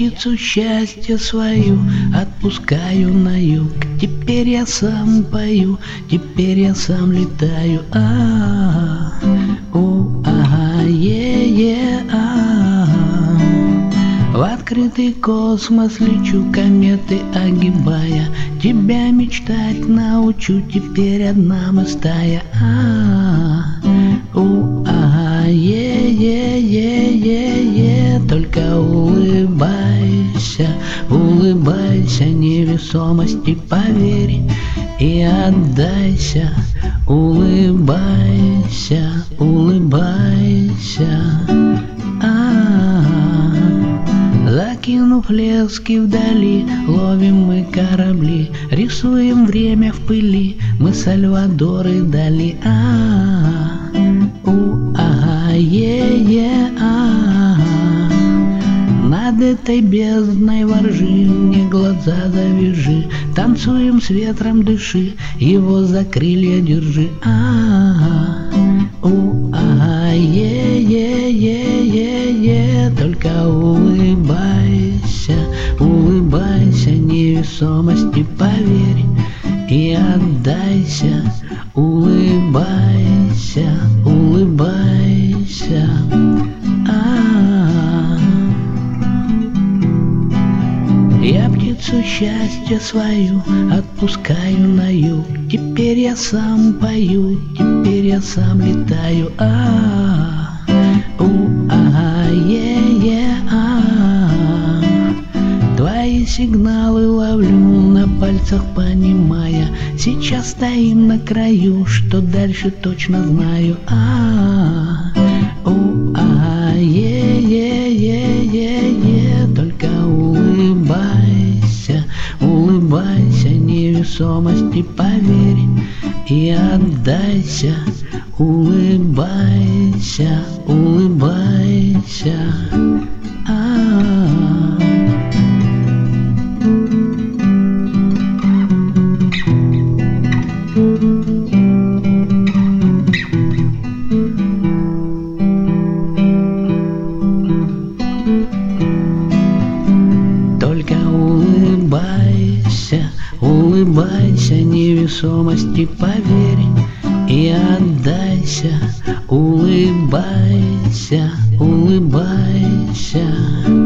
птицу счастья свою отпускаю на юг. Теперь я сам пою, теперь я сам летаю. В открытый космос лечу, кометы огибая. Тебя мечтать научу, теперь одна мы стая. Только улыбайся, улыбайся невесомости, поверь и отдайся. Улыбайся, улыбайся. Закинув лески вдали, ловим мы корабли, рисуем время в пыли, мы Сальвадоры Дали. Над этой бездной воржи, мне глаза завяжи, танцуем с ветром, дыши, его за крылья держи. Только улыбайся, улыбайся невесомости, поверь и отдайся. Улыбайся, улыбайся. Я птицу счастья свою отпускаю на юг. Теперь я сам пою, теперь я сам летаю. Твои сигналы ловлю на пальцах, понимая. Сейчас стоим на краю, что дальше точно знаю. Только улыбайся, улыбайся невесомости, поверь и отдайся. Улыбайся, улыбайся. Только улыбайся, улыбайся невесомости, поверь и отдайся. Улыбайся, улыбайся.